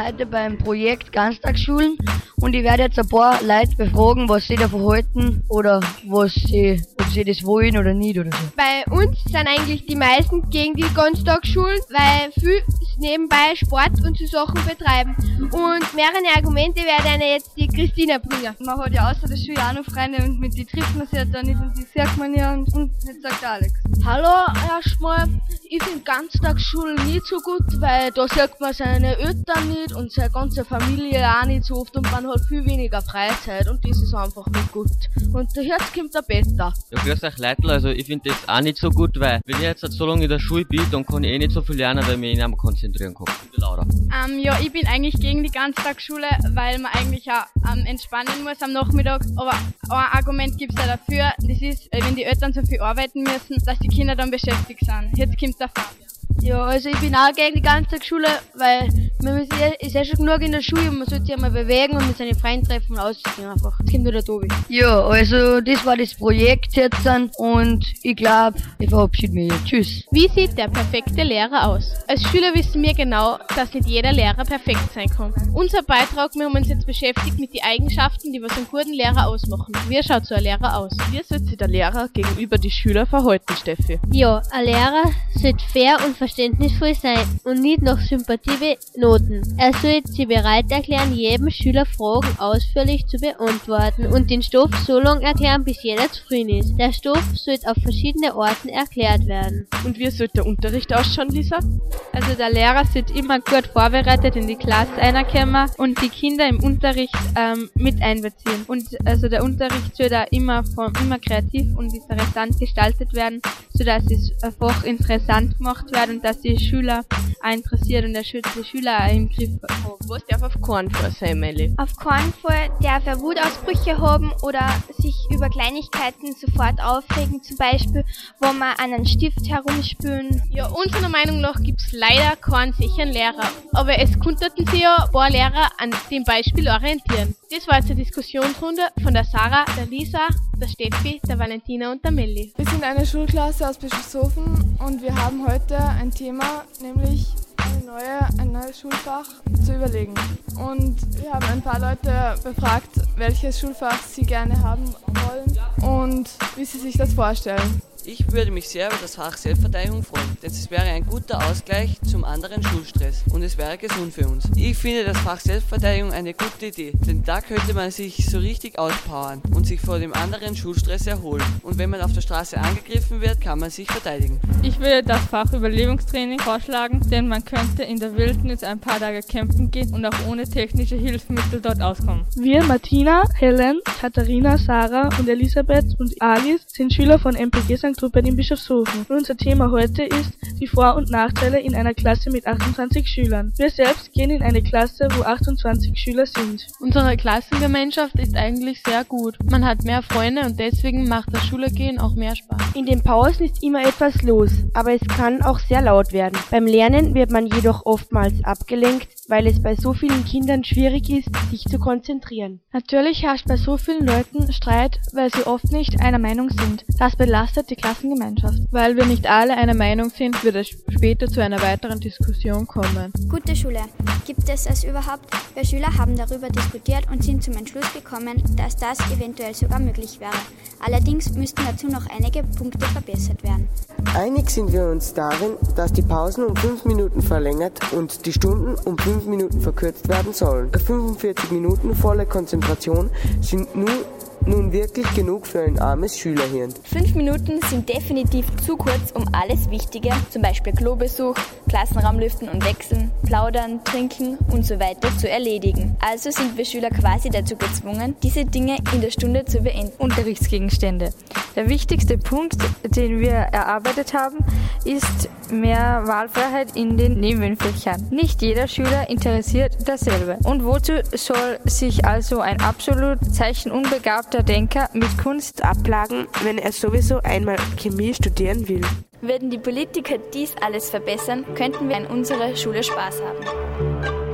heute beim Projekt Ganztagsschulen und ich werde jetzt ein paar Leute befragen, was sie davon halten oder ob sie das wollen oder nicht oder so. Bei uns sind eigentlich die meisten gegen die Ganztagsschulen, weil viel nebenbei Sport und so Sachen betreiben. Und mehrere Argumente werde eine jetzt die Christina bringen. Man hat ja außer der Schule auch noch Freunde und mit denen trifft man sich ja dann nicht und die sieht man ja und jetzt sagt der Alex. Hallo, erstmal, ich finde Ganztagsschulen nicht so gut, weil da sieht man seine Eltern nicht und seine ganze Familie auch nicht so oft und man hat viel weniger Freizeit und das ist einfach nicht gut. Und jetzt kommt der Peter. Ja, grüß euch Leitl, also ich finde das auch nicht so gut, weil wenn ich jetzt so lange in der Schule bin, dann kann ich nicht so viel lernen, weil ich mich nicht mehr konzentrieren kann. Ich bin Laura. Ja, ich bin eigentlich gegen die Ganztagsschule, weil man eigentlich auch entspannen muss am Nachmittag. Aber ein Argument gibt's ja dafür, das ist, wenn die Eltern so viel arbeiten müssen, dass die Kinder dann beschäftigt sind. Jetzt kommt der Fabian. Ja, also ich bin auch gegen die Ganztagsschule, weil man ist ja schon genug in der Schule und man sollte sich einmal bewegen und mit seinen Freunden treffen und ausziehen einfach. Jetzt kommt nur der Tobi. Ja, also das war das Projekt jetzt und ich glaube, ich verabschiede mich. Tschüss. Wie sieht der perfekte Lehrer aus? Als Schüler wissen wir genau, dass nicht jeder Lehrer perfekt sein kann. Unser Beitrag, wir haben uns jetzt beschäftigt mit den Eigenschaften, die was einen guten Lehrer ausmachen. Wie schaut so ein Lehrer aus? Wie sollte sich der Lehrer gegenüber die Schüler verhalten, Steffi? Ja, ein Lehrer sollte fair und verständnisvoll sein und nicht nach Sympathie benoten. Er sollte sich bereit erklären, jedem Schüler Fragen ausführlich zu beantworten und den Stoff so lange erklären, bis jeder zufrieden ist. Der Stoff sollte auf verschiedene Orten erklärt werden. Und wie sollte der Unterricht ausschauen, Lisa? Also der Lehrer sollte immer gut vorbereitet in die Klasse reinkommen und die Kinder im Unterricht mit einbeziehen. Und also der Unterricht sollte auch immer kreativ und interessant gestaltet werden, sodass es einfach interessant gemacht wird und dass die Schüler auch interessiert und der die Schüler auch im Griff haben. Was darf auf keinen Fall sein, Melli? Auf keinen Fall darf er Wutausbrüche haben oder sich über Kleinigkeiten sofort aufregen, zum Beispiel, wo man an einen Stift herumspülen. Ja, unserer Meinung nach gibt's leider keinen sicheren Lehrer. Aber es konnten sich ja ein paar Lehrer an dem Beispiel orientieren. Das war jetzt eine Diskussionsrunde von der Sarah, der Lisa, der Steffi, der Valentina und der Melli. Wir sind eine Schulklasse aus Bischofshofen und wir haben heute ein Thema, nämlich ein neues Schulfach zu überlegen. Und wir haben ein paar Leute befragt, welches Schulfach sie gerne haben wollen und wie sie sich das vorstellen. Ich würde mich sehr über das Fach Selbstverteidigung freuen, denn es wäre ein guter Ausgleich zum anderen Schulstress und es wäre gesund für uns. Ich finde das Fach Selbstverteidigung eine gute Idee, denn da könnte man sich so richtig auspowern und sich vor dem anderen Schulstress erholen. Und wenn man auf der Straße angegriffen wird, kann man sich verteidigen. Ich würde das Fach Überlebungstraining vorschlagen, denn man könnte in der Wildnis ein paar Tage campen gehen und auch ohne technische Hilfsmittel dort auskommen. Wir, Martina, Helen, Katharina, Sarah und Elisabeth und Alice sind Schüler von MPG St. Rupert in Bischofshofen. Und unser Thema heute ist die Vor- und Nachteile in einer Klasse mit 28 Schülern. Wir selbst gehen in eine Klasse, wo 28 Schüler sind. Unsere Klassengemeinschaft ist eigentlich sehr gut. Man hat mehr Freunde und deswegen macht das Schulgehen auch mehr Spaß. In den Pausen ist immer etwas los, aber es kann auch sehr laut werden. Beim Lernen wird man jedoch oftmals abgelenkt, weil es bei so vielen Kindern schwierig ist, sich zu konzentrieren. Natürlich herrscht bei so vielen Leuten Streit, weil sie oft nicht einer Meinung sind. Das belastet die Klassengemeinschaft. Weil wir nicht alle einer Meinung sind, wird es später zu einer weiteren Diskussion kommen. Gute Schule. Gibt es es überhaupt? Wir Schüler haben darüber diskutiert und sind zum Entschluss gekommen, dass das eventuell sogar möglich wäre. Allerdings müssten dazu noch einige Punkte verbessert werden. Einig sind wir uns darin, dass die Pausen um 5 Minuten verlängert und die Stunden um 5 Minuten verkürzt werden sollen. 45 Minuten volle Konzentration sind nun wirklich genug für ein armes Schülerhirn. 5 Minuten sind definitiv zu kurz, um alles Wichtige, zum Beispiel Klobesuch, Klassenraum lüften und wechseln, plaudern, trinken und so weiter zu erledigen. Also sind wir Schüler quasi dazu gezwungen, diese Dinge in der Stunde zu beenden. Unterrichtsgegenstände. Der wichtigste Punkt, den wir erarbeitet haben, ist mehr Wahlfreiheit in den Nebenfächern. Nicht jeder Schüler interessiert dasselbe. Und wozu soll sich also ein absolut zeichenunbegabter Denker mit Kunst abplagen, wenn er sowieso einmal Chemie studieren will? Würden die Politiker dies alles verbessern, könnten wir in unserer Schule Spaß haben.